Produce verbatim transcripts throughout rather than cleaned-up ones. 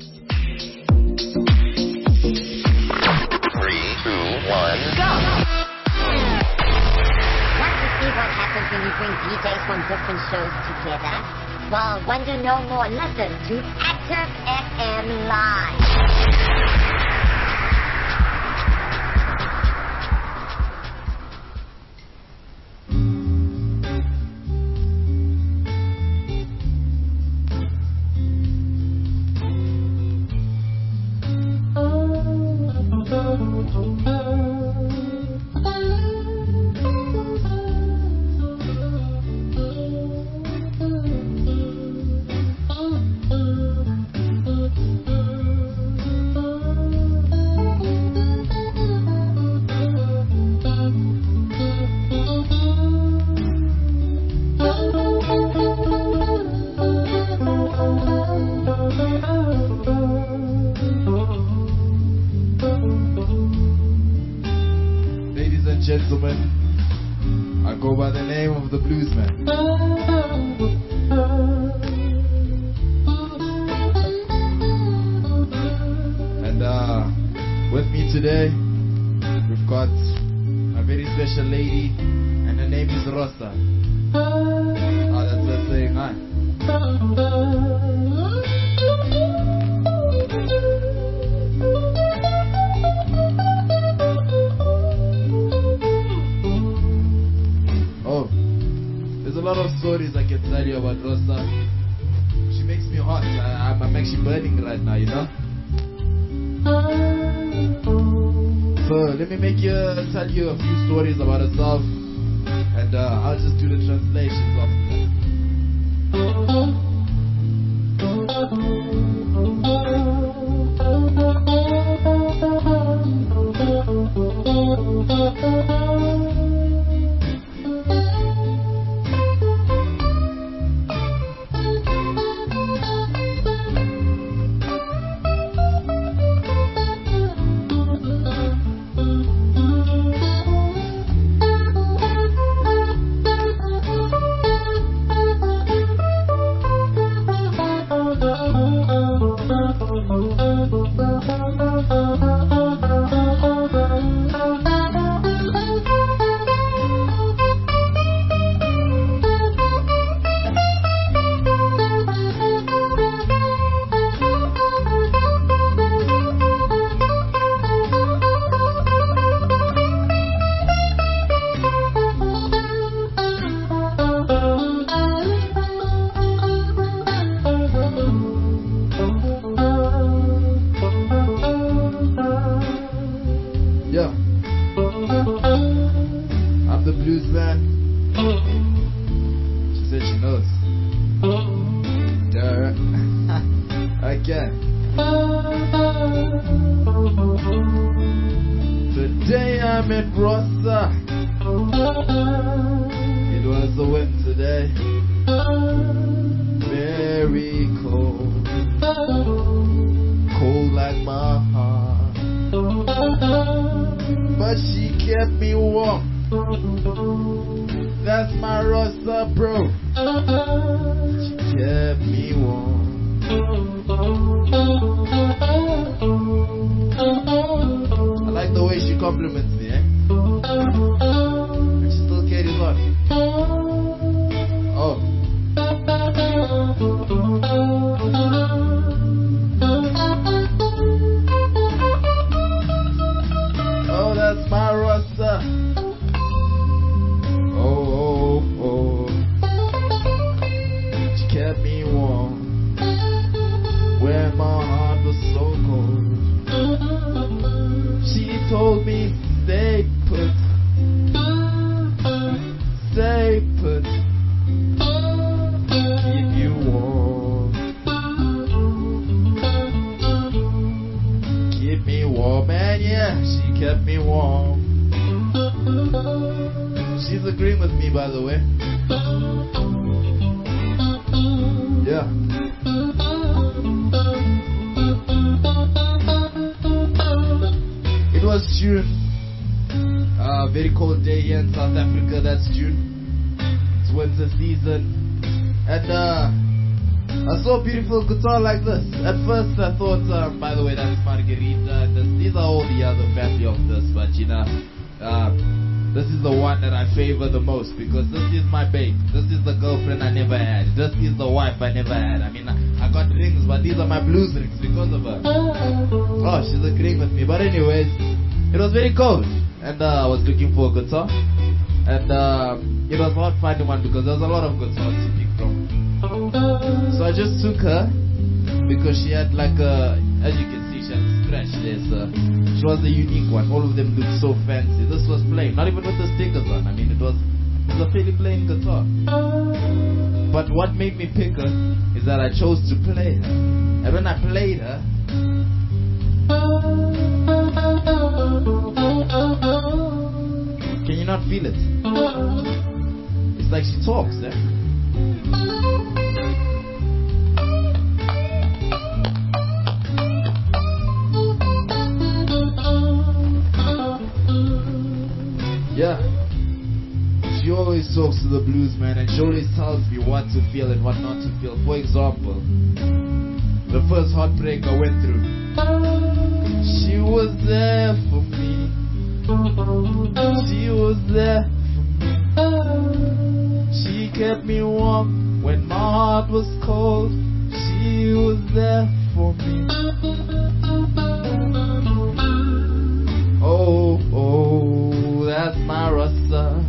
Three, two, one, go! Want to see what happens when you bring D Js from different shows together? Well, want to know more? Listen to Active F M Live. I saw a beautiful guitar like this. At first I thought, um, by the way, that is Margarita. This, these are all the other family of this, but you know, uh, this is the one that I favor the most because this is my babe. This is the girlfriend I never had. This is the wife I never had. I mean, I, I got rings, but these are my blues rings because of her. Oh, she's agreeing with me. But anyways, it was very cold, and uh, I was looking for a guitar, and uh, it was hard finding one because there was a lot of guitars to pick from. So I just took her because she had like a, as you can see, she had a scratch there. So she was the unique one. All of them looked so fancy. This was plain, not even with the stickers on. I mean, it was, it was a fairly plain guitar. But what made me pick her is that I chose to play her. And when I played her, can you not feel it? It's like she talks, eh? Yeah, she always talks to the blues man, and she always tells me what to feel and what not to feel. For example, the first heartbreak I went through, she was there for me. She was there for me. She kept me warm when my heart was cold. She was there for me. Oh, oh, that's my Rasta.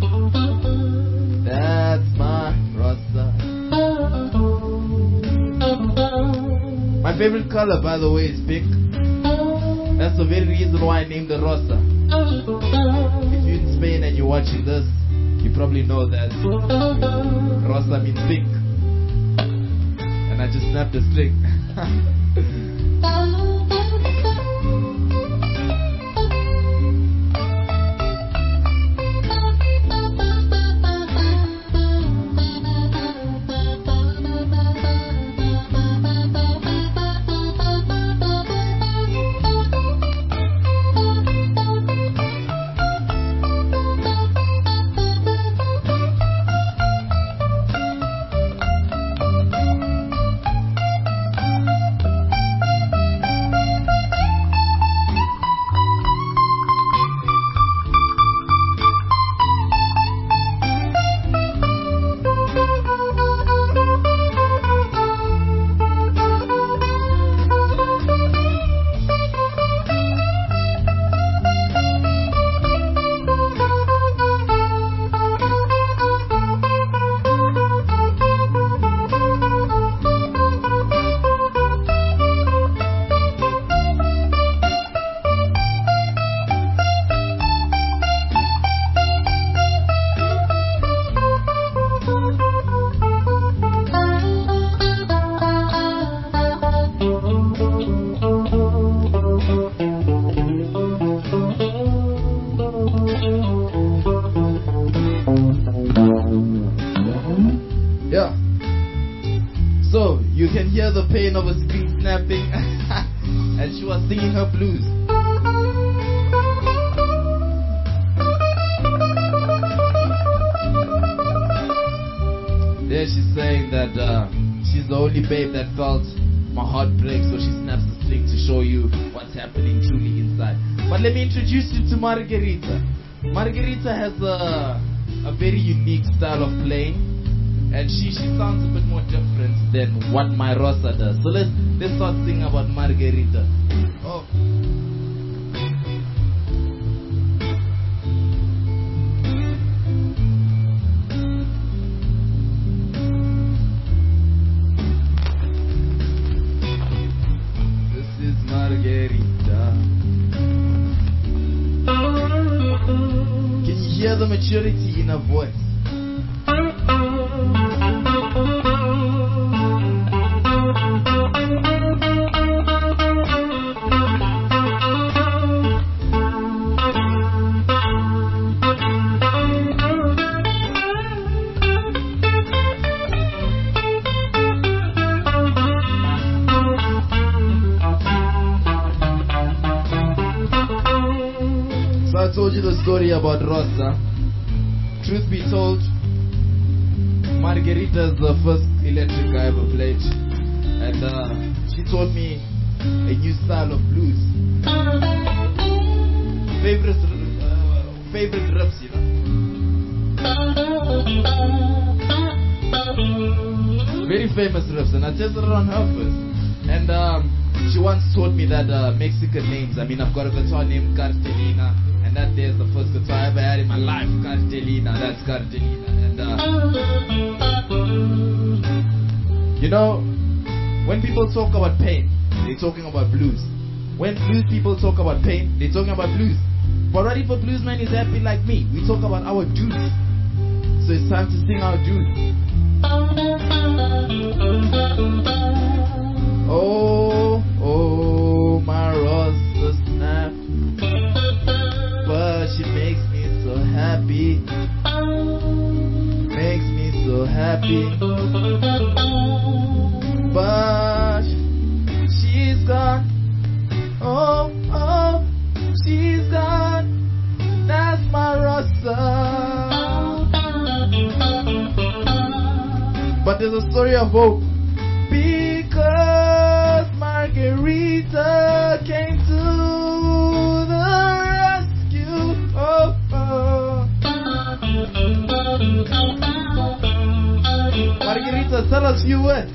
That's my Rasta. My favorite color, by the way, is pink. That's the very reason why I named it Rasta. If you're in Spain and you're watching this, you probably know that Rasta means pink. And I just snapped a string. The pain of a screen snapping and she was singing her blues. There she's saying that uh, she's the only babe that felt my heart break, so she snaps the string to show you what's happening truly inside. But let me introduce you to Margarita. Margarita has a, a very unique style of playing. And she, she sounds a bit more different than what my Rosa does. So let's, let's start singing about Margarita. Oh. This is Margarita. Can you hear the maturity in her voice? I told you the story about Rosa. Truth be told, Margarita is the first electric I ever played, and uh, she taught me a new style of blues. Favorite, uh, favorite riffs, you know. Very famous riffs, and I tested it on her first. And um, she once taught me that uh, Mexican names. I mean, I've got a guitar named Cartelina, and that there's the first guitar I ever had in my life. Cartelina, that's Cartelina. And uh, you know, when people talk about pain, they're talking about blues. When blues people talk about pain, they're talking about blues. But what if a bluesman is happy like me? We talk about our dues. So it's time to sing our dues. Oh, oh, my Rosa snap, but she makes me so happy, makes me so happy, but she's gone, oh, oh, she's gone, that's my Rosa. But there's a story of hope, because Margarita came to the rescue. Oh, oh. Margarita, tell us few words.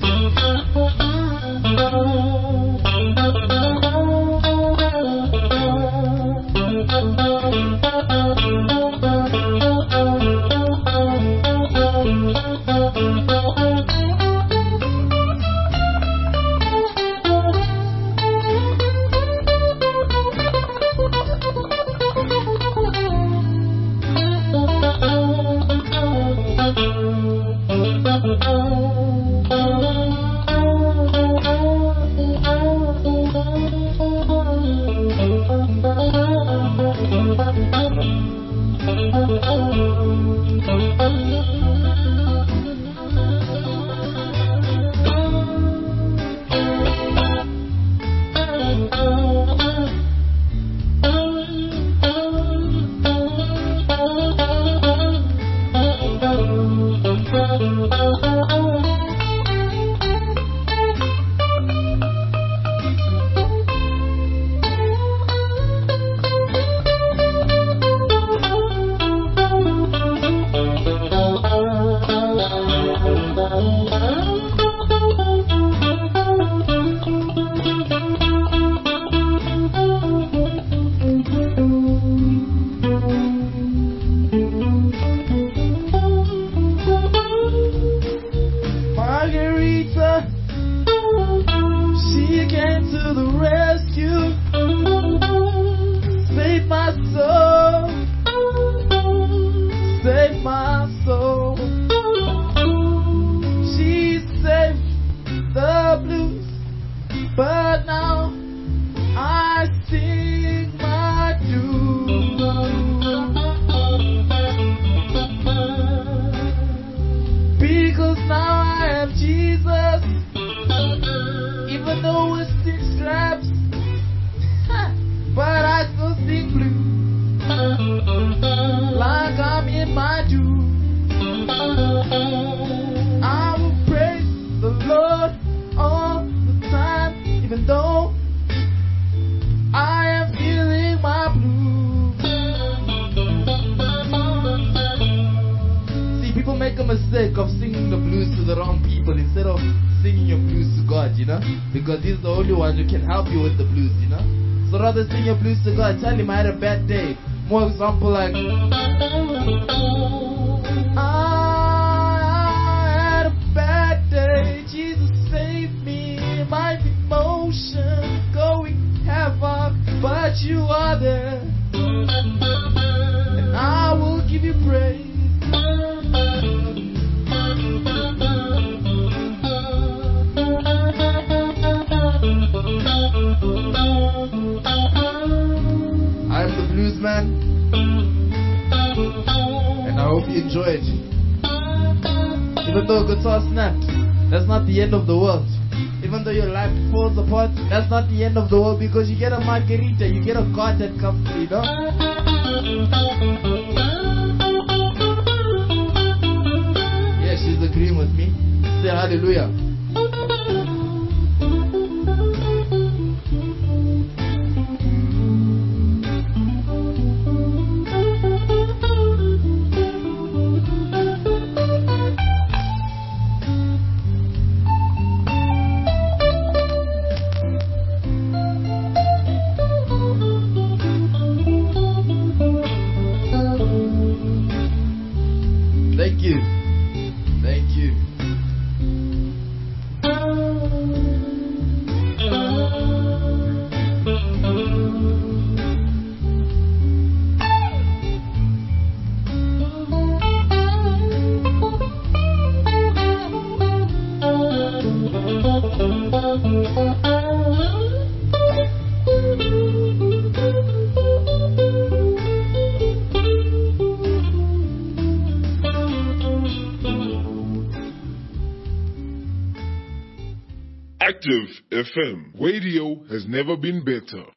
Because he's the only one who can help you with the blues, you know. So rather sing your blues to God. Tell him I had a bad day. More example like I had a bad day. Jesus saved me. My emotions going havoc, but you are there, and I will give you praise. I'm the blues man, and I hope you enjoy it. Even though guitar snapped, that's not the end of the world. Even though your life falls apart, that's not the end of the world, because you get a Margarita, you get a God that comes to you, know? Yeah, she's the agreeing with me? Say hallelujah. Thank you. Thank you. Active F M. Radio has never been better.